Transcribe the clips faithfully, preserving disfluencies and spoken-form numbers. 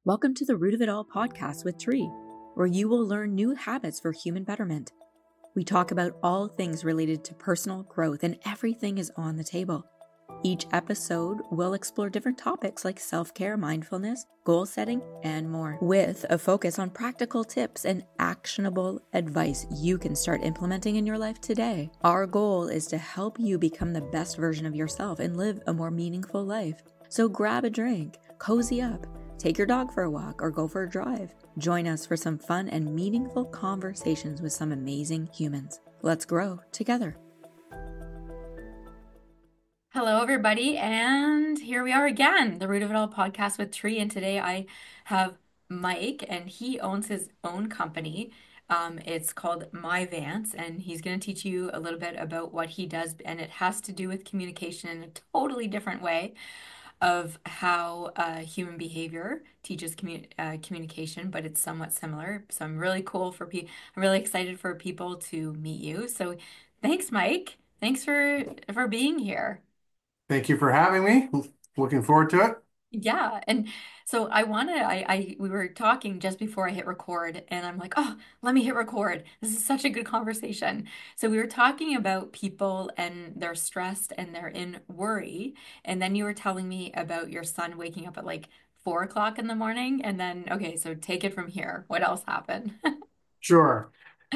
Welcome to the Root of It All podcast with Tree, where you will learn new habits for human betterment. We talk about all things related to personal growth, and everything is on the table. Each episode will explore different topics like self-care, mindfulness, goal setting, and more, with a focus on practical tips and actionable advice you can start implementing in your life today. Our goal is to help you become the best version of yourself and live a more meaningful life. So grab a drink, cozy up, take your dog for a walk, or go for a drive. Join us for some fun and meaningful conversations with some amazing humans. Let's grow together. Hello, everybody, and here we are again, the Root of It All podcast with Tree. And today I have Mike, and he owns his own company. Um, it's called My Vance, and he's going to teach you a little bit about what he does, and it has to do with communication in a totally different way of how uh, human behavior teaches commu uh, communication, but it's somewhat similar. So I'm really cool for people. I'm really excited for people to meet you. So thanks, Mike. Thanks for for being here. Thank you for having me. Looking forward to it. Yeah, and so I want to. I, I we were talking just before I hit record, and I'm like, oh, let me hit record. This is such a good conversation. So we were talking about people and they're stressed and they're in worry, and then you were telling me about your son waking up at like four o'clock in the morning, and then okay, so take it from here. What else happened? Sure.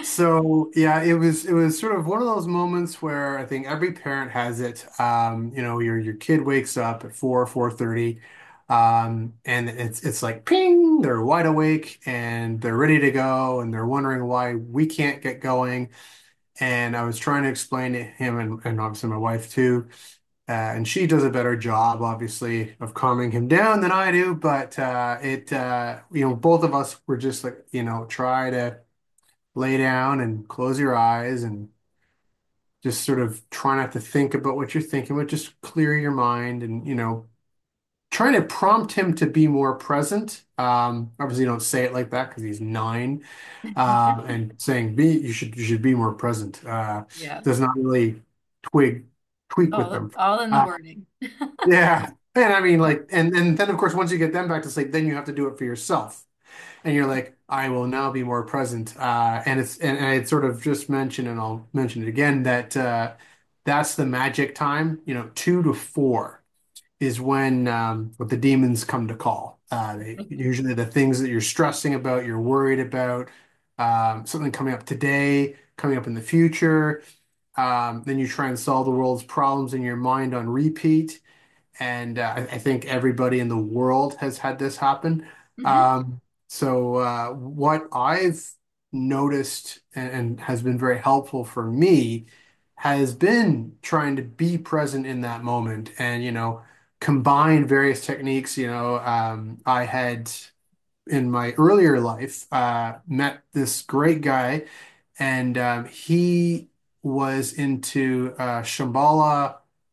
So yeah, it was it was sort of one of those moments where I think every parent has it. Um, you know, your your kid wakes up at four, four thirty, um, and it's it's like ping, they're wide awake and they're ready to go and they're wondering why we can't get going. And I was trying to explain to him and, and obviously my wife too. Uh, and she does a better job, obviously, of calming him down than I do. But uh, it, uh, you know, both of us were just like, you know, try to lay down and close your eyes and just sort of try not to think about what you're thinking, but just clear your mind and, you know, trying to prompt him to be more present. Um, obviously, you don't say it like that because he's nine, um, and saying be you should you should be more present uh, Yeah, does not really twig tweak with all them. all in the Uh, wording. Yeah. And I mean, like, and, and then of course, once you get them back to sleep, then you have to do it for yourself. And you're like, I will now be more present. Uh, and it's, and, and I had sort of just mentioned, and I'll mention it again, that uh, that's the magic time, you know, two to four is when um, what the demons come to call. Uh, they, usually the things that you're stressing about, you're worried about, um, something coming up today, coming up in the future. Um, then you try and solve the world's problems in your mind on repeat. And uh, I, I think everybody in the world has had this happen. Hmm. Um, so uh, what I've noticed and, and has been very helpful for me has been trying to be present in that moment and, you know, combine various techniques. You know, um, I had in my earlier life uh, met this great guy, and um, he was into uh, Shambhala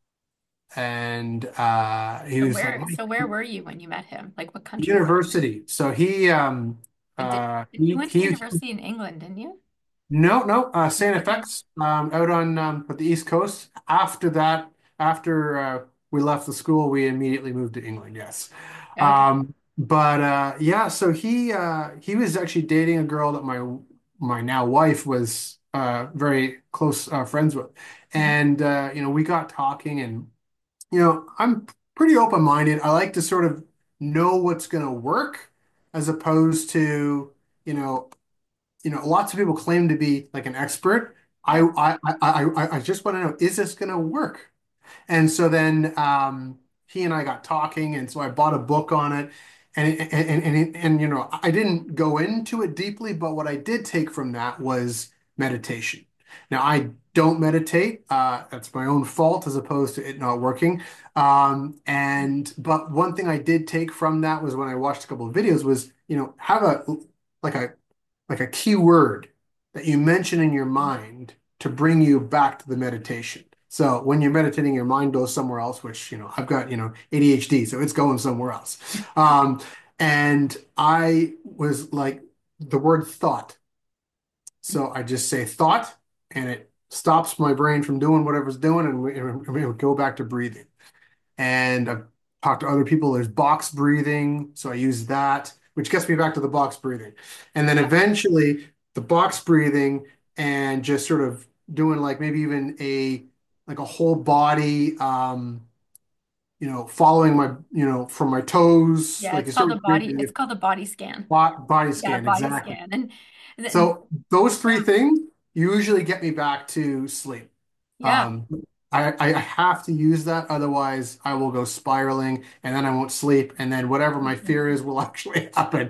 and uh he So was like where my so where were you when you met him? Like what country were you? university. So he um But did, uh you he went to he university in England, didn't you? no no uh Saint Okay. FX um out on um the East Coast. After that, after uh we left the school, we immediately moved to England. Yes. Okay. Um but uh yeah, so he uh he was actually dating a girl that my my now wife was uh very close uh, friends with. Mhm. And uh you know, we got talking and you know, I'm pretty open-minded. I like to sort of know what's going to work as opposed to, you know, you know, lots of people claim to be like an expert. I Yeah. I I I, I just want to know, is this going to work? And so then um, he and I got talking, and so I bought a book on it. And, and, and, and, and, you know, I didn't go into it deeply, but what I did take from that was meditation. Now, I don't meditate. Uh, that's my own fault as opposed to it not working. Um, and, but one thing I did take from that was when I watched a couple of videos was, you know, have a, like a, like a key word that you mention in your mind to bring you back to the meditation. So when you're meditating, your mind goes somewhere else, which, you know, I've got, you know, A D H D, so it's going somewhere else. Um, and I was like the word thought. So I just say thought and it stops my brain from doing whatever's doing and we, and we go back to breathing. And I've talked to other people. There's box breathing. So I use that. which gets me back to the box breathing. And then eventually the box breathing and just sort of doing like maybe even a like a whole body um you know, following my, you know, from my toes, Yeah, like it's you called start a with body, breathing, it's called a body scan. bo- body Yeah, scan, body exactly. scan. And, and So those yeah, three things usually get me back to sleep. yeah. Um, I, I I have to use that, otherwise I will go spiraling and then I won't sleep, and then whatever my fear is will actually happen.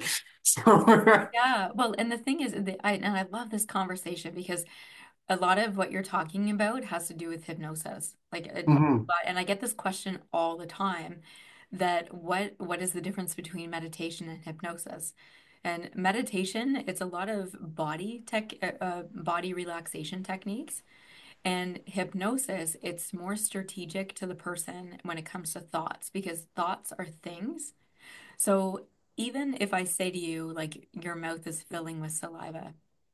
So, Yeah. Well, and the thing is, that I and I love this conversation because a lot of what you're talking about has to do with hypnosis. Like, it, mhm, and I get this question all the time that what what is the difference between meditation and hypnosis? And meditation, it's a lot of body tech, uh, uh, body relaxation techniques. And hypnosis, it's more strategic to the person when it comes to thoughts because thoughts are things. So even if I say to you, like, your mouth is filling with saliva,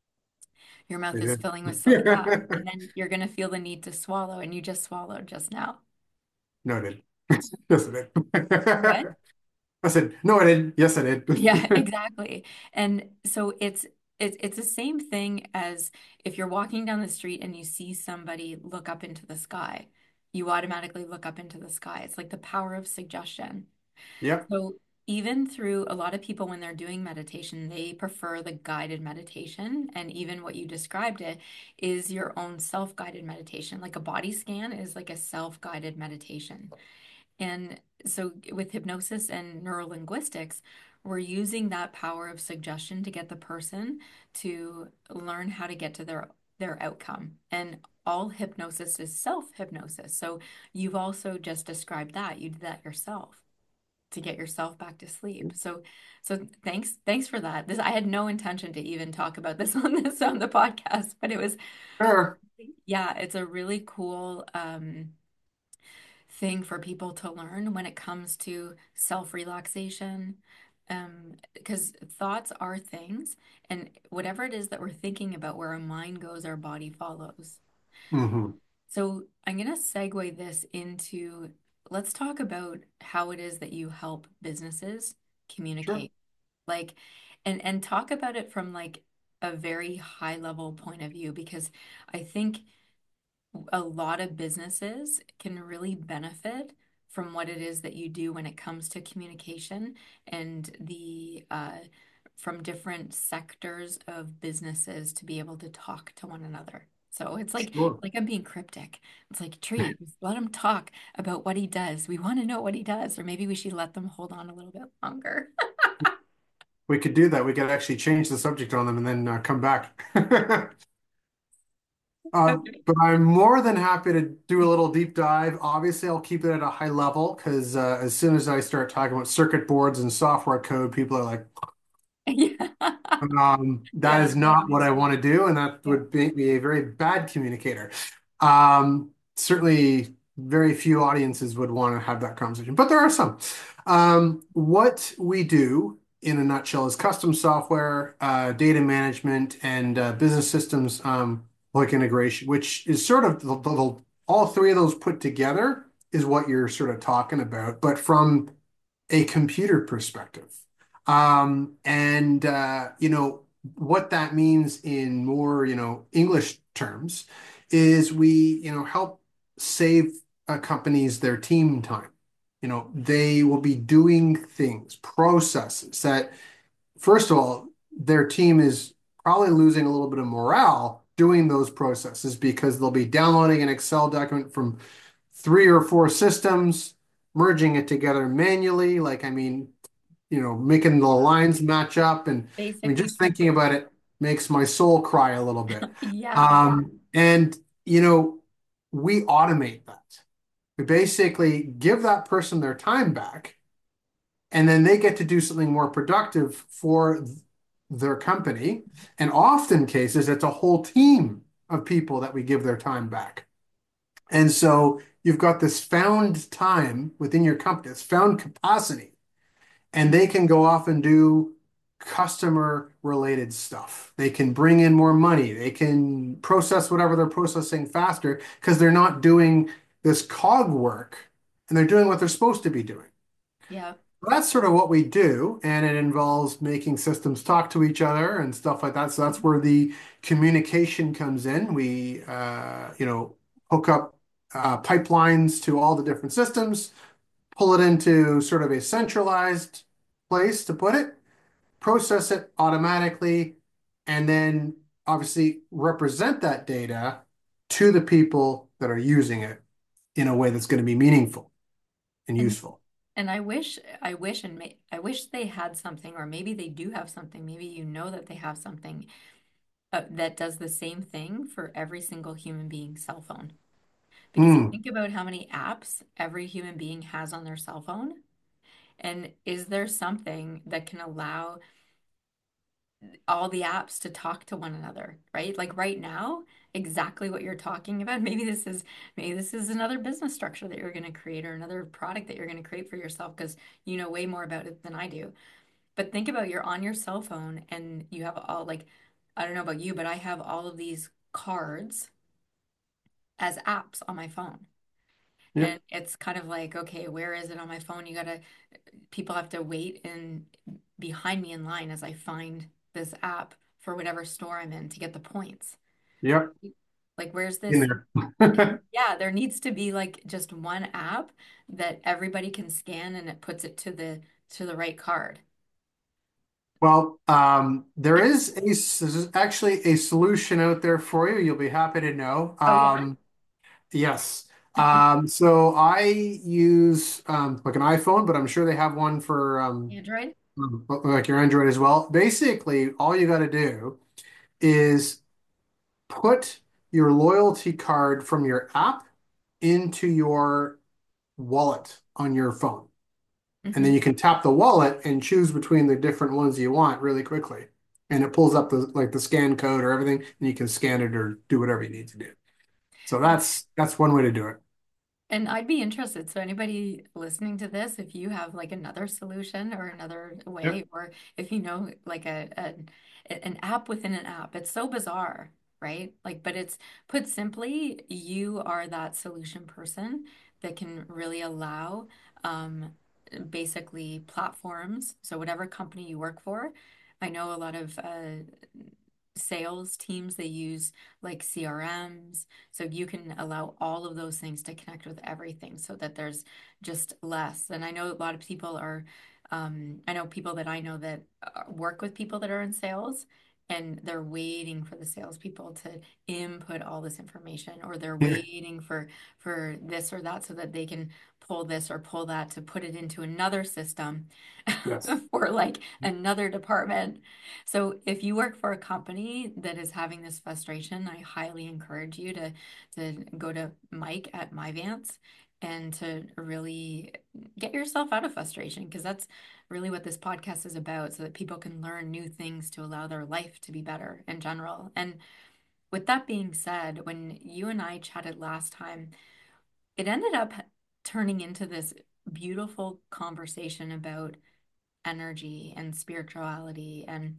your mouth it is is. filling with saliva, and then you're going to feel the need to swallow, and you just swallowed just now. Noted. Yes, I What? did. I said, no, I didn't. Yes, I Yeah, did. exactly. And so it's it's it's the same thing as if you're walking down the street and you see somebody look up into the sky, you automatically look up into the sky. It's like the power of suggestion. Yep. So even through a lot of people when they're doing meditation, they prefer the guided meditation. And even what you described it is your own self-guided meditation. Like a body scan is like a self-guided meditation. And so with hypnosis and neurolinguistics, we're using that power of suggestion to get the person to learn how to get to their their outcome. And all hypnosis is self-hypnosis. So you've also just described that. You did that yourself to get yourself back to sleep. So so thanks thanks for that. This I had no intention to even talk about this on this on the podcast, but it was Sure. yeah, it's a really cool um thing for people to learn when it comes to self-relaxation. Um, because thoughts are things, and whatever it is that we're thinking about, where our mind goes, our body follows. Hmm. So I'm going to segue this into let's talk about how it is that you help businesses Sure. communicate. Like, and and talk about it from like a very high level point of view, because I think a lot of businesses can really benefit from what it is that you do when it comes to communication and the uh, from different sectors of businesses to be able to talk to one another. So it's like Sure. like I'm being cryptic. It's like Tree, just let him talk about what he does. We want to know what he does, or maybe we should let them hold on a little bit longer. We could do that. We could actually change the subject on them and then uh, come back. Uh, Okay. but I'm more than happy to do a little deep dive. Obviously, I'll keep it at a high level because uh, as soon as I start talking about circuit boards and software code, people are like, Yeah. um, that Yeah, is yeah, not what I want to do, and that yeah. would make me a very bad communicator. Um, certainly, very few audiences would want to have that conversation, but there are some. Um, what we do in a nutshell is custom software, uh, data management, and uh, business systems um, like integration, which is sort of the, the, all three of those put together is what you're sort of talking about, but from a computer perspective. Um, and uh, you know, what that means in more, you know, English terms is we, you know, help save uh, companies their team time. You know, they will be doing things, processes that, first of all, their team is probably losing a little bit of morale doing those processes because they'll be downloading an Excel document from three or four systems, merging it together manually. Like, I mean, you know, making the lines match up. And I mean, Basically just thinking scripting. about it makes my soul cry a little bit. Yeah. Um, and, you know, we automate that. We basically give that person their time back, and then they get to do something more productive for their company. And often cases, it's a whole team of people that we give their time back. And so you've got this found time within your company, this found capacity, and they can go off and do customer related stuff. They can bring in more money. They can process whatever they're processing faster because they're not doing this cog work, and they're doing what they're supposed to be doing. Yeah. That's sort of what we do, and it involves making systems talk to each other and stuff like that. So that's where the communication comes in. We, uh, you know, hook up uh, pipelines to all the different systems, pull it into sort of a centralized place to put it, process it automatically, and then obviously represent that data to the people that are using it in a way that's going to be meaningful and And useful. and I wish I wish and may, I wish they had something, or maybe they do have something. Maybe you know that they have something uh, that does the same thing for every single human being's cell phone. Because you Hmm. think about how many apps every human being has on their cell phone, and is there something that can allow all the apps to talk to one another, right? Like right now, exactly what you're talking about. Maybe this is maybe this is another business structure that you're going to create or another product that you're going to create for yourself because you know way more about it than I do. But think about you're on your cell phone and you have all like I don't know about you, but I have all of these cards as apps on my phone. Yep. And it's kind of like, okay, where is it on my phone? You gotta, people have to wait and behind me in line as I find this app for whatever store I'm in to get the points. Yep. Like, where's In this? there. Yeah, there needs to be like just one app that everybody can scan and it puts it to the to the right card. Well, um, there is a there's actually a solution out there for you. You'll be happy to know. Oh yeah, Um, yes. Um, so I use um, like an iPhone, but I'm sure they have one for um, Android. like your Android as well. Basically, all you got to do is put your loyalty card from your app into your wallet on your phone. And then Hmm. you can tap the wallet and choose between the different ones you want really quickly. And it pulls up the like the scan code or everything, and you can scan it or do whatever you need to do. So that's that's one way to do it. And I'd be interested. So anybody listening to this, if you have like another solution or another Yep. way, or if you know like a, a an app within an app, it's so bizarre, right? Like, but it's put simply, you are that solution person that can really allow um basically platforms. So whatever company you work for, I know a lot of uh sales teams, they use like C R Ms, so you can allow all of those things to connect with everything so that there's just less. And I know a lot of people are, um, I know people that I know that uh, work with people that are in sales and they're waiting for the salespeople to input all this information, or they're Yeah. waiting for for this or that so that they can pull this or pull that to put it into another system Yes. for like another department. So if you work for a company that is having this frustration, I highly encourage you to to go to Mike at Myvance and to really get yourself out of frustration because that's really what this podcast is about, so that people can learn new things to allow their life to be better in general. And with that being said, when you and I chatted last time, it ended up turning into this beautiful conversation about energy and spirituality and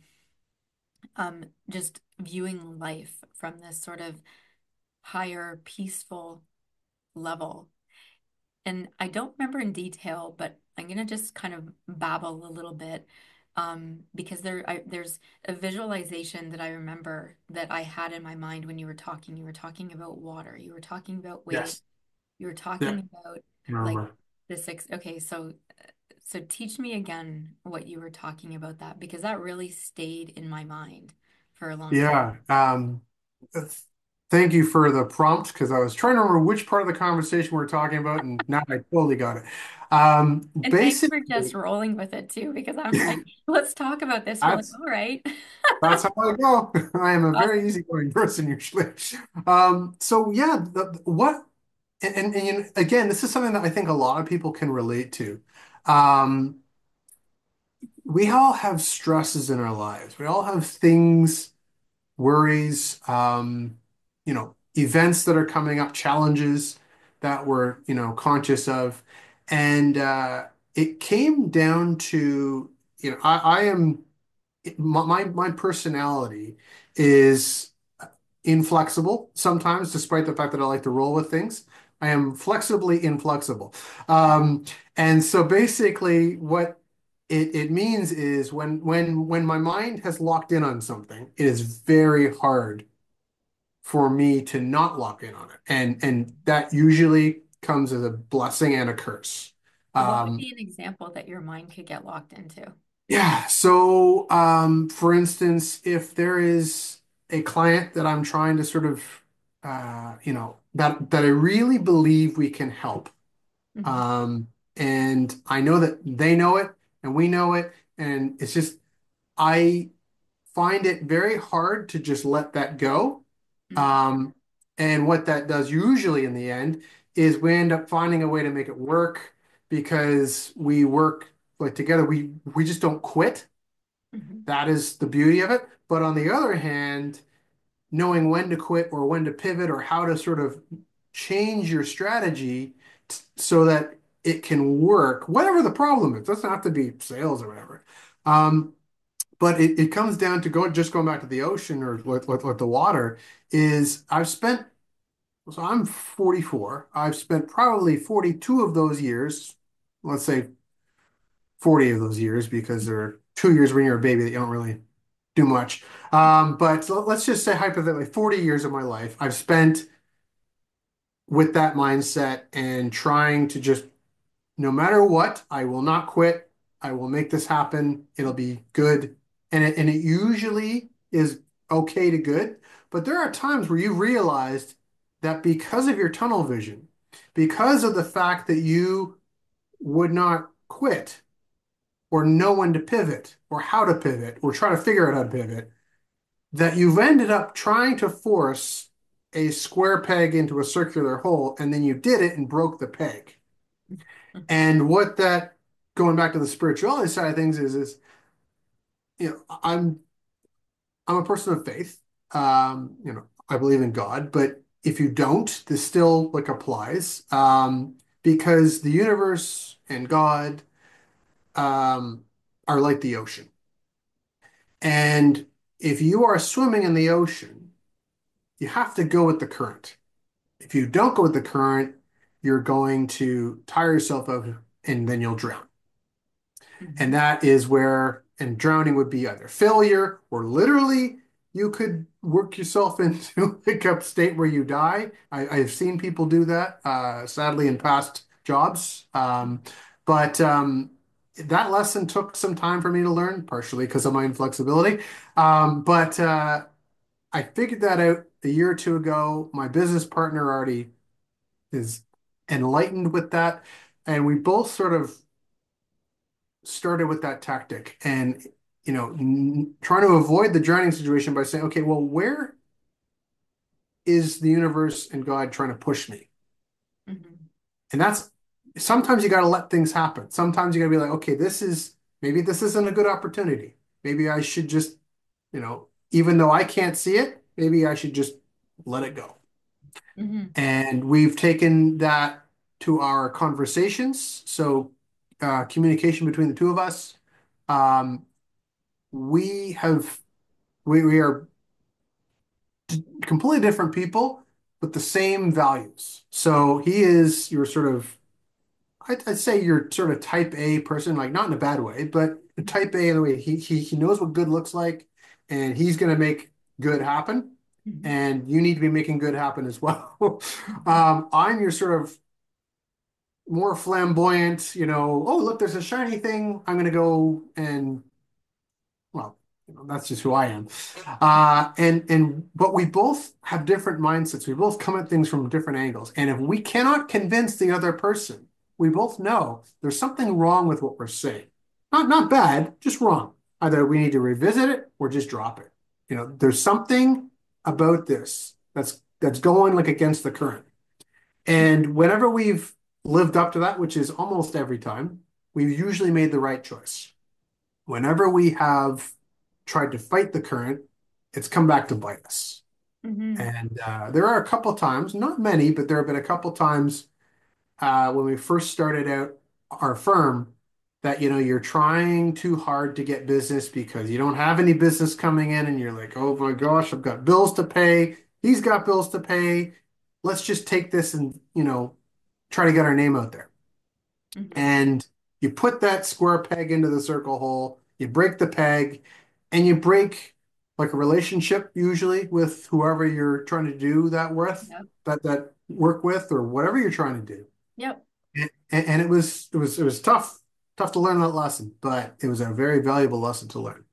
um, just viewing life from this sort of higher, peaceful level. And I don't remember in detail, but I'm gonna just kind of babble a little bit um, because there I, there's a visualization that I remember that I had in my mind when you were talking. You were talking about water. You were talking about waves. Yes. You were Yeah. talking about like Remember. the six. Okay, so so teach me again what you were talking about that because that really stayed in my mind for a long time. Yeah. Um, th- thank you for the prompt because I was trying to remember which part of the conversation we're talking about, and now I totally got it. Um, And thanks for just basically, rolling with it too, because I'm like, let's talk about this. You're like, that's all right. That's how I go. I am a very Awesome. easygoing person usually. Um, so yeah, the, what and, and, and you know, again, this is something that I think a lot of people can relate to. Um, we all have stresses in our lives. We all have things, worries, um, you know, events that are coming up, challenges that we're, you know, conscious of. And uh, it came down to, you know, I, I am my my my personality is inflexible sometimes, despite the fact that I like to roll with things. I am flexibly inflexible. Um, and so basically what it, it means is when when when my mind has locked in on something, it is very hard for me to not lock in on it. And and that usually comes as a blessing and a curse. What would Um, be an example that your mind could get locked into? yeah, so um, for instance, if there is a client that I'm trying to sort of uh, you know, that that I really believe we can help. Hmm. Um, and I know that they know it and we know it, and it's just I find it very hard to just let that go. Hmm. Um, and what that does usually in the end is we end up finding a way to make it work because we work like together. We we just don't quit. Hmm. That is the beauty of it. But on the other hand, knowing when to quit or when to pivot or how to sort of change your strategy t- so that it can work, whatever the problem is. It doesn't have to be sales or whatever. Um, but it, it comes down to going just going back to the ocean or with, with, with the water is I've spent so I'm forty-four. I've spent probably forty-two of those years, let's say forty of those years because there are two years when you're a baby that you don't really do much. Um, but so let's just say hypothetically forty years of my life I've spent with that mindset and trying to just no matter what, I will not quit. I will make this happen. It'll be good. And it, and it usually is okay to good. But there are times where you realized that because of your tunnel vision, because of the fact that you would not quit or know when to pivot or how to pivot or try to figure out how to pivot, that you've ended up trying to force a square peg into a circular hole and then you did it and broke the peg. And what that, going back to the spirituality side of things, is is you know I'm I'm a person of faith. Um, you know, I believe in God, but if you don't, this still like applies um, because the universe and God um, are like the ocean. And if you are swimming in the ocean, you have to go with the current. If you don't go with the current, you're going to tire yourself out and then you'll drown. And Hmm. that is where, and drowning would be either failure or literally you could work yourself into like a state where you die. I, I've seen people do that, uh, sadly, in past jobs. Um, but um, that lesson took some time for me to learn, partially because of my inflexibility. Um, but uh, I figured that out a year or two ago. My business partner already is enlightened with that. And we both sort of started with that tactic and you know n- trying to avoid the drowning situation by saying, okay, well, where is the universe and God trying to push me? Hmm. And that's sometimes you got to let things happen. Sometimes you got to be like, okay, this is maybe this isn't a good opportunity. Maybe I should just, you know, even though I can't see it, maybe I should just let it go. Hmm. And we've taken that to our conversations. So, uh, communication between the two of us. Um, we have we, we are completely different people, but the same values. So he is your sort of, I'd, I'd say you're sort of type A person, like not in a bad way, but type A in the way he, he, he knows what good looks like and he's going to make good happen. Hmm. And you need to be making good happen as well. um, I'm your sort of more flamboyant, you know, oh, look, there's a shiny thing. I'm going to go and well, you know, that's just who I am. Uh, and and but we both have different mindsets. We both come at things from different angles. And if we cannot convince the other person, we both know there's something wrong with what we're saying. Not not bad, just wrong. Either we need to revisit it or just drop it. You know, there's something about this that's that's going like against the current. And whenever we've lived up to that, which is almost every time, we've usually made the right choice. Whenever we have tried to fight the current, it's come back to bite us. Hmm. And uh, there are a couple times, not many, but there have been a couple times uh, when we first started out our firm that, you know, you're trying too hard to get business because you don't have any business coming in and you're like, oh my gosh, I've got bills to pay. He's got bills to pay. let's just take this and, you know, try to get our name out there. Mm-hmm. And you put that square peg into the circle hole, you break the peg, and you break like a relationship usually with whoever you're trying to do that with, Yep. that that work with, or whatever you're trying to do. Yep. And, and it was it was it was tough, tough to learn that lesson, but it was a very valuable lesson to learn.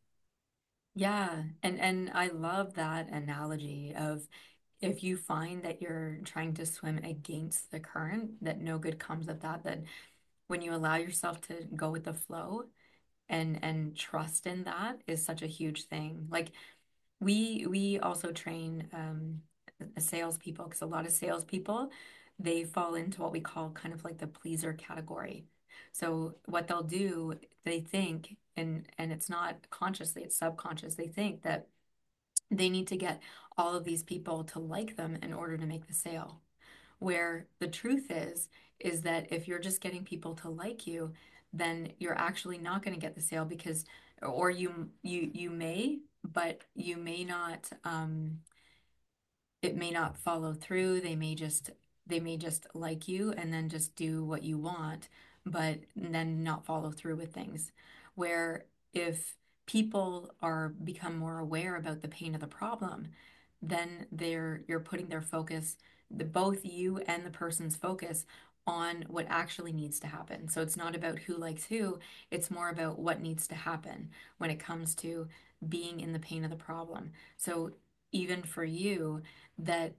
Yeah, and and I love that analogy of if you find that you're trying to swim against the current, that no good comes of that, that when you allow yourself to go with the flow and and trust in that is such a huge thing. Like we we also train um salespeople because a lot of salespeople they fall into what we call kind of like the pleaser category. So what they'll do, they think, and and it's not consciously, it's subconscious. They think that they need to get all of these people to like them in order to make the sale. Where the truth is, is that if you're just getting people to like you, then you're actually not going to get the sale because, or you you you may, but you may not. Um, it may not follow through. They may just they may just like you and then just do what you want, but then not follow through with things. Where if people are become more aware about the pain of the problem, then they're you're putting their focus, the both you and the person's focus on what actually needs to happen. So it's not about who likes who, it's more about what needs to happen when it comes to being in the pain of the problem. So even for you, that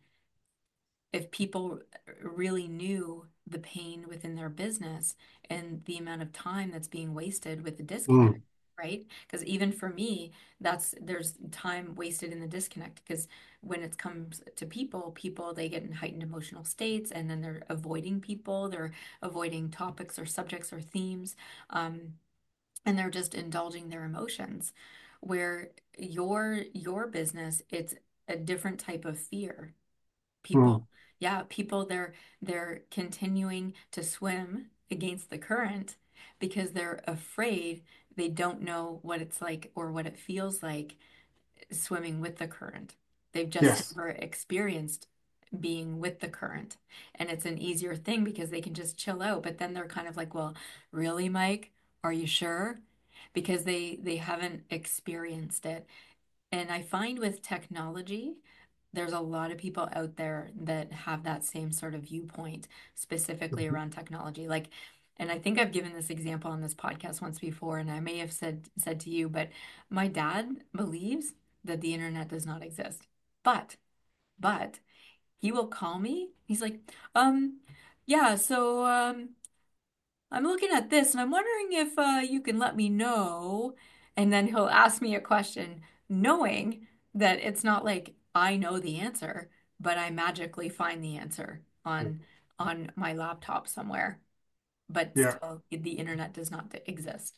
if people really knew the pain within their business and the amount of time that's being wasted with the disconnect, Mm, right? Because even for me, that's there's time wasted in the disconnect because when it comes to people, people they get in heightened emotional states and then they're avoiding people, they're avoiding topics or subjects or themes, um, and they're just indulging their emotions. Where your your business, it's a different type of fear mm, people. Yeah, people they're they're continuing to swim against the current because they're afraid they don't know what it's like or what it feels like swimming with the current. They've just yes. never experienced being with the current. And it's an easier thing because they can just chill out. But then they're kind of like, well, really, Mike? Are you sure? Because they they haven't experienced it. And I find with technology, there's a lot of people out there that have that same sort of viewpoint, specifically around technology. Like, and I think I've given this example on this podcast once before, and I may have said said to you, but my dad believes that the internet does not exist. But, but he will call me. He's like, um, yeah, so um I'm looking at this and I'm wondering if uh, you can let me know. And then he'll ask me a question, knowing that it's not like I know the answer, but I magically find the answer on on my laptop somewhere. But Yeah. still, the internet does not exist.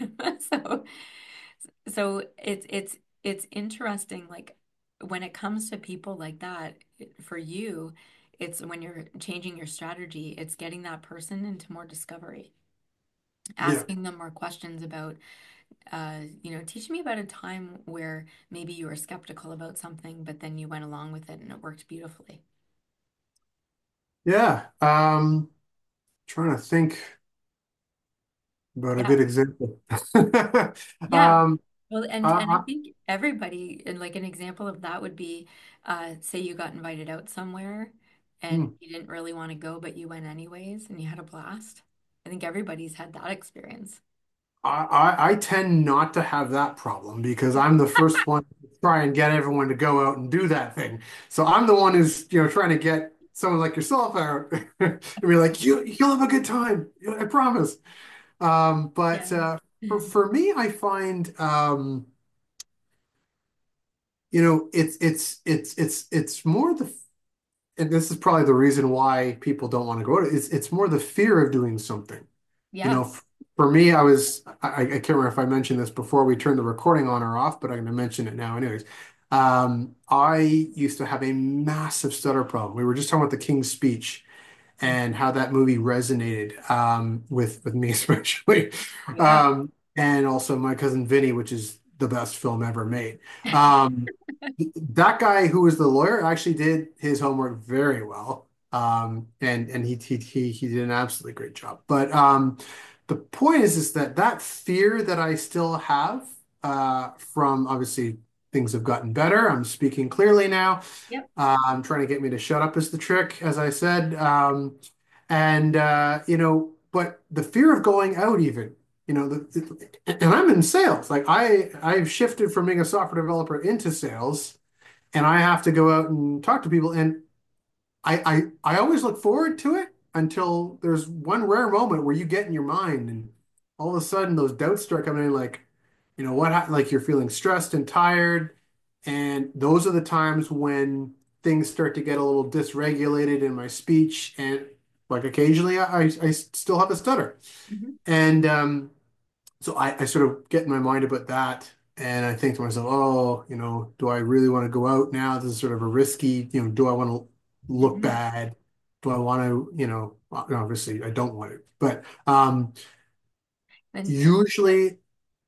So, so it's it's it's interesting. Like when it comes to people like that, for you, it's when you're changing your strategy, it's getting that person into more discovery, Yeah. asking them more questions about, uh, you know, teach me about a time where maybe you were skeptical about something, but then you went along with it and it worked beautifully. Yeah. Um, trying to think about a Yeah, good example. yeah. Um, Well, and and I I, think everybody, and like an example of that would be, uh, say you got invited out somewhere and I, you didn't really want to go, but you went anyways and you had a blast. I think everybody's had that experience. I, I tend not to have that problem because I'm the first one to try and get everyone to go out and do that thing. So I'm the one who's, you know, trying to get someone like yourself out and be like, you, you'll have a good time. I promise. Um, but Yeah. uh, for, for me, I find, um, you know, it's, it's, it's, it's, it's more the, and this is probably the reason why people don't want to go to it. It's, it's more the fear of doing something. You know, Yeah. f- for me, I was, I, I can't remember if I mentioned this before we turned the recording on or off, but I'm going to mention it now anyways. Um, I used to have a massive stutter problem. We were just talking about the King's Speech and how that movie resonated um, with with me especially, Yeah. um, and also my cousin Vinny, which is the best film ever made. Um, that guy who was the lawyer actually did his homework very well. Um, and and he, he he he did an absolutely great job. But um, the point is is that that fear that I still have uh, from obviously things have gotten better. I'm speaking clearly now. Yep. Uh, I'm trying to get me to shut up is the trick, as I said. Um, and uh, you know, but the fear of going out even, you know, the, and I'm in sales. Like I I've shifted from being a software developer into sales, and I have to go out and talk to people. And I I I always look forward to it until there's one rare moment where you get in your mind and all of a sudden those doubts start coming in like, you know, what hap- like you're feeling stressed and tired. And those are the times when things start to get a little dysregulated in my speech. And like occasionally I, I, I still have a stutter. Mm-hmm. And um, so I, I sort of get in my mind about that. And I think to myself, oh, you know, do I really want to go out now? This is sort of a risky, you know, do I want to look Mm-hmm. bad? Do I want to, you know, obviously I don't want it. But um, And usually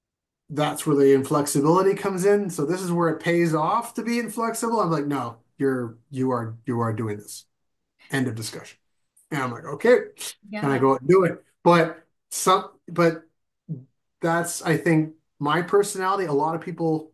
that's where the inflexibility comes in. So this is where it pays off to be inflexible. I'm like, no, you're you are you are doing this. End of discussion. And I'm like, okay. And I yeah. go out and do it. But some but that's I think my personality. A lot of people,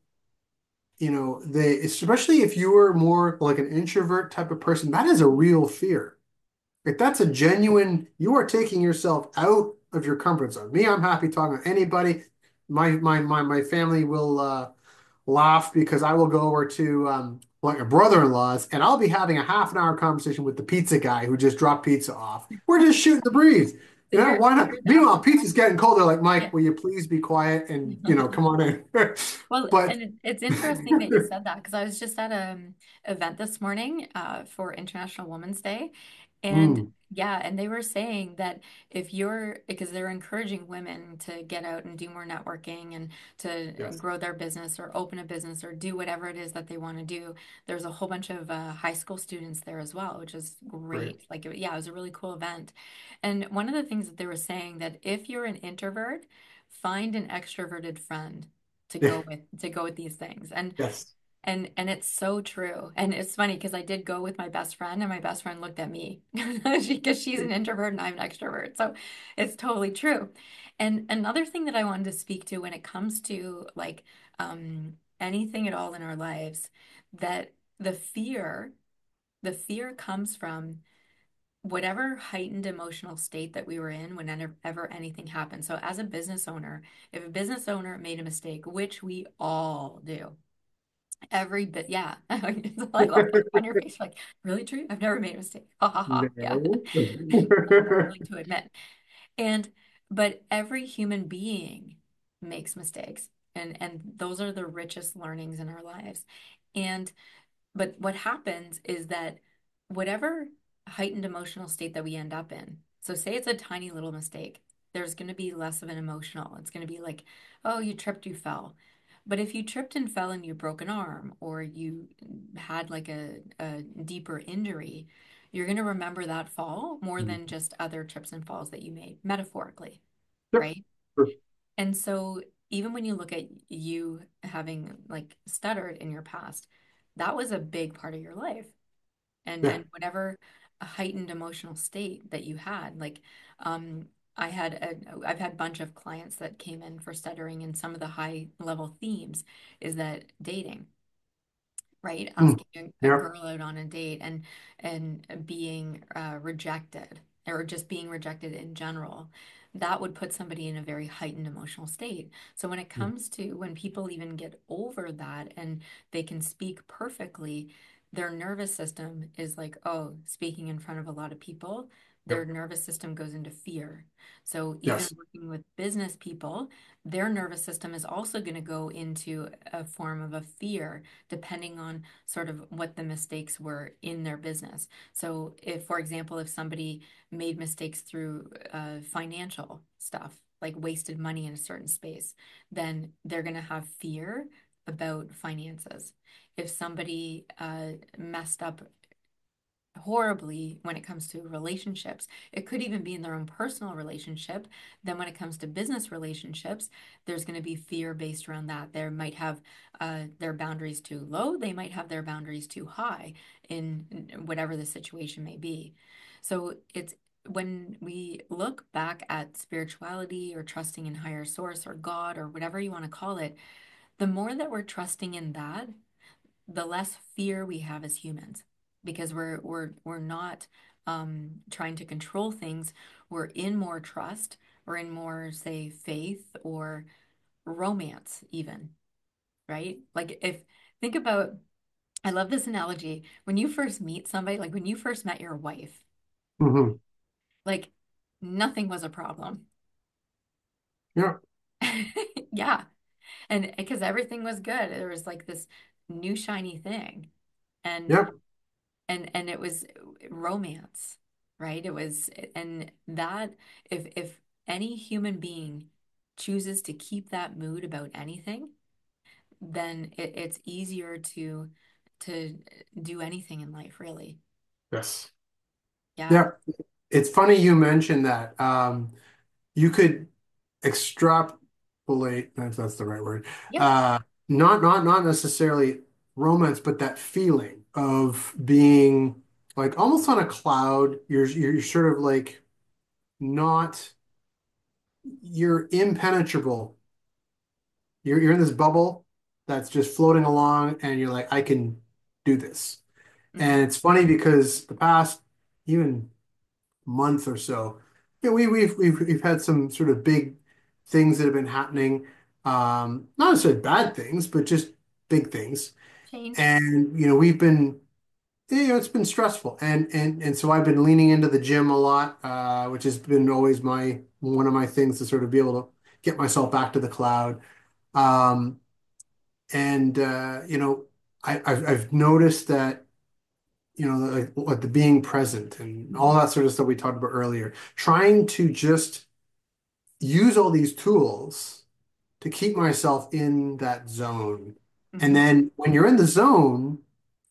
you know, they especially if you are more like an introvert type of person, that is a real fear. Like that's a genuine, you are taking yourself out of your comfort zone. Me, I'm happy talking to anybody. My my my my family will uh laugh because I will go over to um like a brother-in-law's and I'll be having a half an hour conversation with the pizza guy who just dropped pizza off. We're just shooting the breeze. So You know, you're why not? you're the Meanwhile, opposite. pizza's getting cold. They're like, Yeah. Mike, will you please be quiet and you know, come on in. Well, But and it- it's interesting that you said that because I was just at an event this morning uh, for International Women's Day. And mm, yeah, and they were saying that if you're, because they're encouraging women to get out and do more networking and to yes, grow their business or open a business or do whatever it is that they want to do. There's a whole bunch of uh, high school students there as well, which is great. great. Like, it- yeah, it was a really cool event. And one of the things that they were saying that if you're an introvert, find an extroverted friend to Yeah, go with to go with these things. And yes. and and it's so true. And it's funny because I did go with my best friend and my best friend looked at me because she's an introvert and I'm an extrovert. So it's totally true. And another thing that I wanted to speak to when it comes to like um anything at all in our lives, that the fear, the fear comes from whatever heightened emotional state that we were in whenever anything happened. So as a business owner, if a business owner made a mistake, which we all do, every bit, yeah. It's like look on your face, like, really true? I've never made a mistake. Ha ha ha. Yeah. No. I'm not willing to admit. And but every human being makes mistakes. And and those are the richest learnings in our lives. And but what happens is that whatever heightened emotional state that we end up in, so say it's a tiny little mistake, there's going to be less of an emotional. It's going to be like, oh, you tripped, you fell. But if you tripped and fell and you broke an arm or you had like a, a deeper injury, you're going to remember that fall more than just other trips and falls that you made, metaphorically, Yep. right? And so even when you look at you having like stuttered in your past, that was a big part of your life. And Yeah. and whatever heightened emotional state that you had, like um I had a I've had a bunch of clients that came in for stuttering, and some of the high level themes is that dating, right? Mm. Asking a, a Yep. girl out on a date and and being uh, rejected or just being rejected in general. That would put somebody in a very heightened emotional state. So when it Mm. comes to when people even get over that and they can speak perfectly, their nervous system is like, oh, speaking in front of a lot of people, their Yep. nervous system goes into fear. So even Yes. working with business people, their nervous system is also going to go into a form of a fear depending on sort of what the mistakes were in their business. So if, for example, if somebody made mistakes through uh, financial stuff, like wasted money in a certain space, then they're going to have fear about finances. If somebody uh, messed up horribly when it comes to relationships. It could even be in their own personal relationship. Then when it comes to business relationships, there's going to be fear based around that. There might have uh, their boundaries too low. They might have their boundaries too high in in whatever the situation may be. So it's when we look back at spirituality or trusting in higher source or God or whatever you want to call it, the more that we're trusting in that, the less fear we have as humans because we're we're we're not um, trying to control things. We're in more trust. We're in more, say, faith or romance, even, right? Like if think about, I love this analogy. When you first meet somebody, like when you first met your wife, Hmm. like nothing was a problem. Yeah. Yeah. And because everything was good, there was like this new shiny thing. And Yeah. and and it was romance, right? It was, and that if if any human being chooses to keep that mood about anything, then it, it's easier to to do anything in life, really. Yes. Yeah. Yeah. It's funny you mentioned that. Um, you could extrapolate, if that's the right word, Yep. uh, not not not necessarily romance, but that feeling of being like almost on a cloud. You're you're sort of like not you're impenetrable. You're you're in this bubble that's just floating along, and you're like, I can do this. And Hmm. it's funny because the past even month or so, yeah, we we've we've we've had some sort of big things that have been happening. Um, not necessarily bad things, but just big things. Change. And you know, we've been you know, it's been stressful. And and and so I've been leaning into the gym a lot, uh, which has been always my one of my things to sort of be able to get myself back to the cloud. Um, and uh, you know, I, I've I've noticed that you know, like, like the being present and all Hmm. that sort of stuff we talked about earlier, trying to just use all these tools to keep myself in that zone. And Hmm. then when you're in the zone,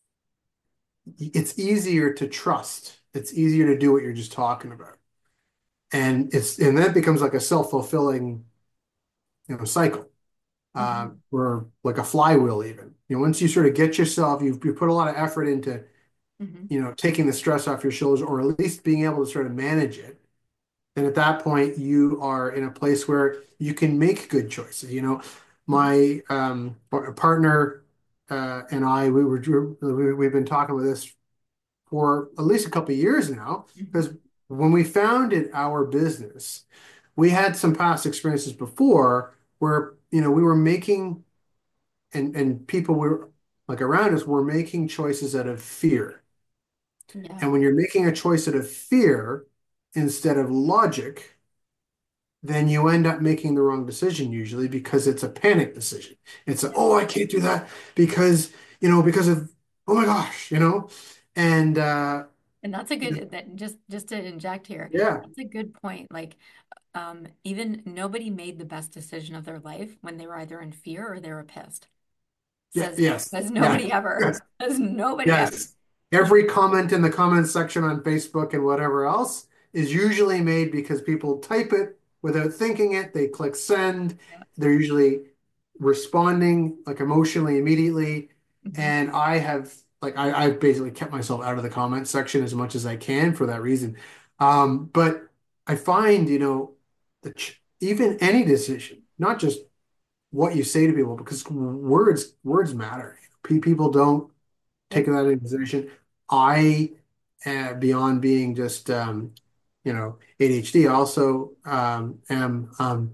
it's easier to trust. It's easier to do what you're just talking about. And it's and that becomes like a self-fulfilling, you know, cycle. Uh, Hmm. or like a flywheel even. You know, once you sort of get yourself, you've you put a lot of effort into, Hmm. you know, taking the stress off your shoulders or at least being able to sort of manage it. And at that point, you are in a place where you can make good choices. You know, Hmm. my um, partner uh, and I, we were we, we've been talking with this for at least a couple of years now. Hmm. Because when we founded our business, we had some past experiences before where you know we were making and and people were like around us were making choices out of fear. Yeah. And when you're making a choice out of fear instead of logic, then you end up making the wrong decision usually because it's a panic decision. It's a, Yeah. oh, I can't do that because, you know, because of, oh my gosh, you know, and uh, And that's a good, that just just to inject here, yeah, that's a good point. Like, um, even nobody made the best decision of their life when they were either in fear or they were pissed. yeah, Says yes, says yeah, nobody ever. yes, Says nobody ever. yes. Every comment in the comment section on Facebook and whatever else is usually made because people type it without thinking it. They click send. Yeah. They're usually responding like emotionally immediately. Hmm. And I have like I, I've basically kept myself out of the comment section as much as I can for that reason. Um, but I find, you know, the ch even any decision, not just what you say to people, because words words matter. Pe- People don't take Yep. that into consideration. I, uh, beyond being just um, you know, A D H D, also um, am um,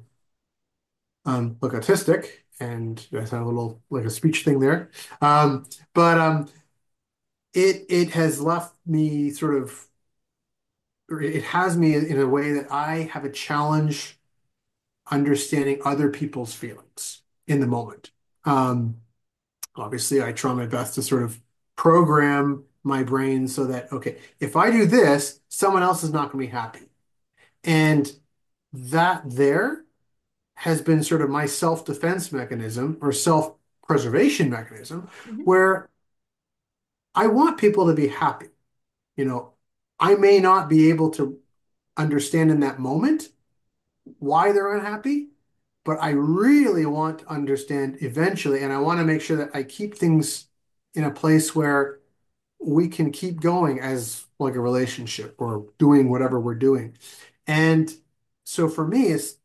um, look autistic, and I had a little like a speech thing there. Um, but um, it it has left me sort of, or it has me in a way that I have a challenge understanding other people's feelings in the moment. Um, Obviously, I try my best to sort of program my brain so that, okay, if I do this, someone else is not going to be happy. And that there has been sort of my self-defense mechanism or self-preservation mechanism Hmm. where I want people to be happy. you know, I may not be able to understand in that moment why they're unhappy, but I really want to understand eventually, and I want to make sure that I keep things in a place where we can keep going as like a relationship or doing whatever we're doing. And so for me, it's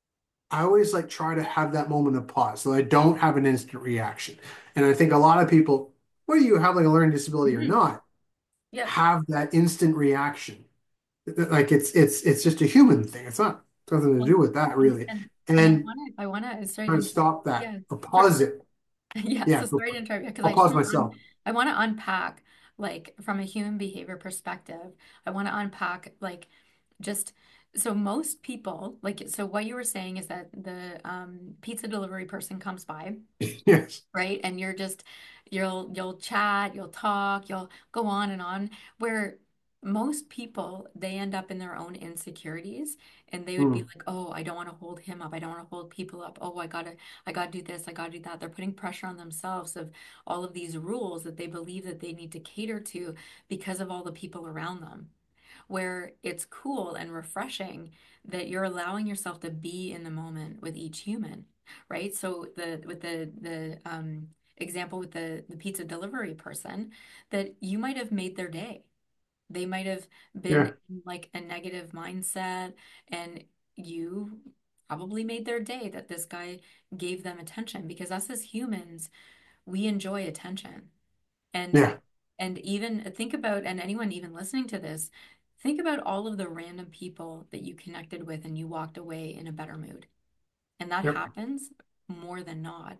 I always like try to have that moment of pause so I don't have an instant reaction. And I think a lot of people, whether you have like a learning disability or Mhm. not, Yeah. have that instant reaction. Like it's it's it's just a human thing. It's not nothing to Well, do with that and really. and and I And want to I want to sorry to try to interrupt. stop that Yeah. or Sorry. pause it. Yeah, Yeah, so go sorry for to it. interrupt because I'll I just pause want to un myself. I want to unpack like from a human behavior perspective. I want to unpack like just so most people like so what you were saying is that the um, pizza delivery person comes by, Yes. right? And you're just you'll you'll chat, you'll talk, you'll go on and on. Where most people they end up in their own insecurities and they would be Mm, like, "Oh, I don't want to hold him up. I don't want to hold people up. Oh, I gotta I gotta do this, I gotta do that." They're putting pressure on themselves of all of these rules that they believe that they need to cater to because of all the people around them where it's cool and refreshing that you're allowing yourself to be in the moment with each human, right? So the with the the um, example with the the pizza delivery person, that you might have made their day. They might have been yeah. in like a negative mindset, and you probably made their day that this guy gave them attention because us as humans, we enjoy attention. And Yeah. and even think about, and anyone even listening to this, think about all of the random people that you connected with and you walked away in a better mood. And that Yep. happens more than not.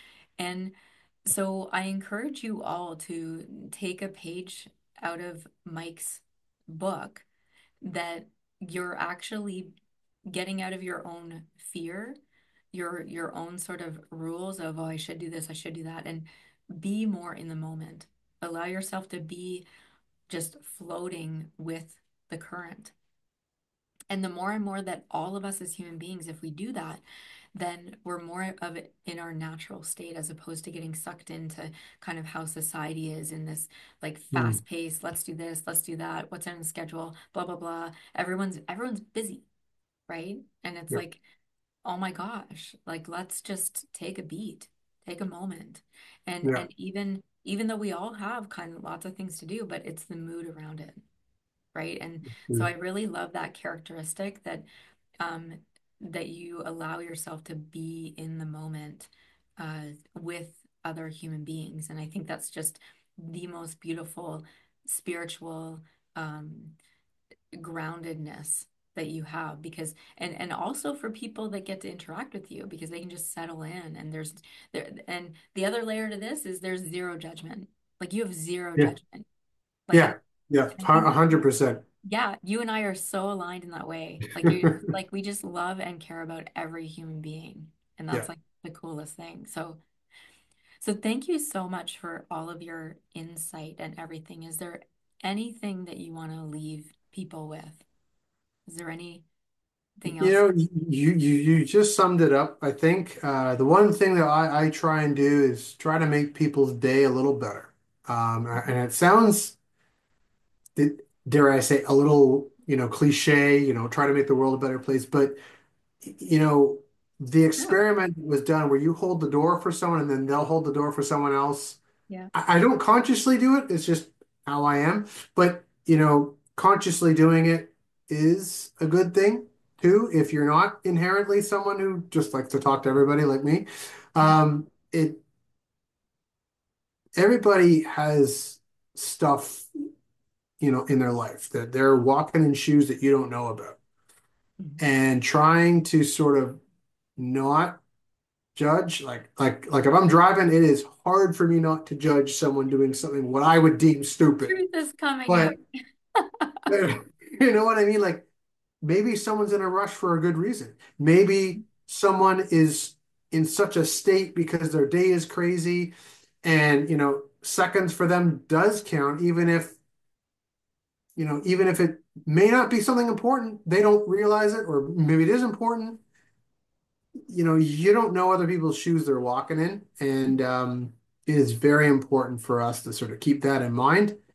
And so I encourage you all to take a page out of Mike's book that you're actually getting out of your own fear, your your own sort of rules of, oh, I should do this, I should do that, and be more in the moment. Allow yourself to be just floating with the current. And the more and more that all of us as human beings, if we do that, then we're more of it in our natural state as opposed to getting sucked into kind of how society is in this like Mm, fast pace, let's do this, let's do that, what's on the schedule, blah, blah, blah. Everyone's everyone's busy, right? And it's yep. like, oh my gosh, like let's just take a beat, take a moment. And Yeah. and even even though we all have kind of lots of things to do, but it's the mood around it, right? And so I Mm, really love that characteristic that um that you allow yourself to be in the moment uh with other human beings. And I think that's just the most beautiful spiritual um groundedness that you have because and and also for people that get to interact with you because they can just settle in and there's there and the other layer to this is there's zero judgment. Like you have zero yeah. judgment. Like and, Yeah. Yeah. and I think A that's hundred percent. yeah, you and I are so aligned in that way. Like you like we just love and care about every human being. And Yeah. that's like the coolest thing. So so thank you so much for all of your insight and everything. Is there anything that you want to leave people with? Is there anything You else? know, you you you just summed it up. I think uh, the one thing that I, I try and do is try to make people's day a little better. Um, and it sounds, dare I say, a little, you know, cliche, you know, try to make the world a better place. But, you know, the True. experiment was done where you hold the door for someone and then they'll hold the door for someone else. Yeah. I, I don't consciously do it. It's just how I am. But, you know, consciously doing it is a good thing too. If you're not inherently someone who just likes to talk to everybody like me, Yeah. um, it everybody has stuff, you know, in their life that they're walking in shoes that you don't know about. Mhm. And trying to sort of not judge, like like like if I'm driving, it is hard for me not to judge someone doing something what I would deem stupid. Truth is coming But out. you know what I mean? Like maybe someone's in a rush for a good reason. Maybe someone is in such a state because their day is crazy and you know seconds for them does count even if you know even if it may not be something important, they don't realize it, or maybe it is important. You know, you don't know other people's shoes they're walking in, and um, it is very important for us to sort of keep that in mind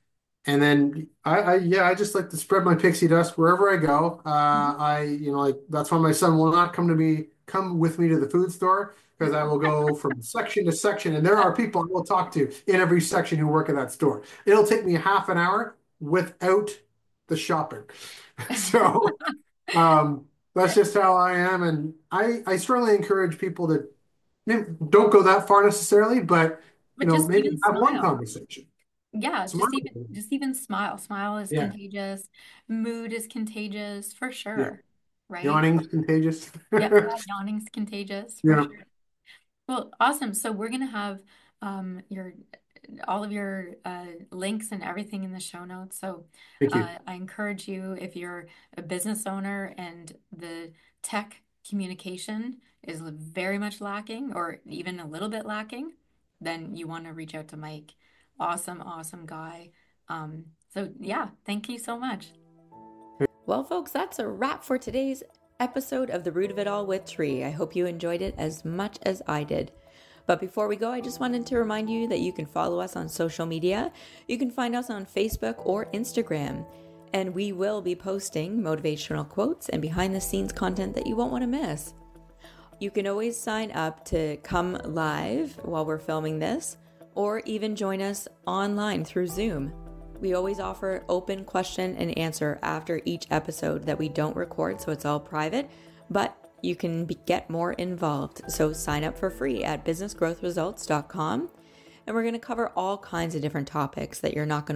And then I, I yeah, I just like to spread my pixie dust wherever I go. Uh, I, you know, like that's why my son will not come to me, come with me to the food store because I will go from section to section, and there are people I will talk to in every section who work at that store. It'll take me half an hour without the shopping. So um, that's just how I am, and I I strongly encourage people to maybe don't go that far necessarily, but you But know, just maybe even have one smile. conversation. Yeah, Smile. just even just even smile. Smile is Yeah, contagious. Mood is contagious for yeah. sure, right? Yawning's contagious. Yeah, yeah, yawning's contagious for Yeah. sure. Well, awesome. So we're gonna have um your all of your uh, links and everything in the show notes. So Thank you. uh, I encourage you, if you're a business owner and the tech communication is very much lacking or even a little bit lacking, then you want to reach out to Mike. Awesome, awesome guy. Um, so yeah, thank you so much. Well, folks, that's a wrap for today's episode of The Root of It All with Tree. I hope you enjoyed it as much as I did. But before we go, I just wanted to remind you that you can follow us on social media. You can find us on Facebook or Instagram. And we will be posting motivational quotes and behind the scenes content that you won't want to miss. You can always sign up to come live while we're filming this, or even join us online through Zoom. We always offer open question and answer after each episode that we don't record, so it's all private, but you can be, get more involved. So sign up for free at business growth results dot com, and we're going to cover all kinds of different topics that you're not going to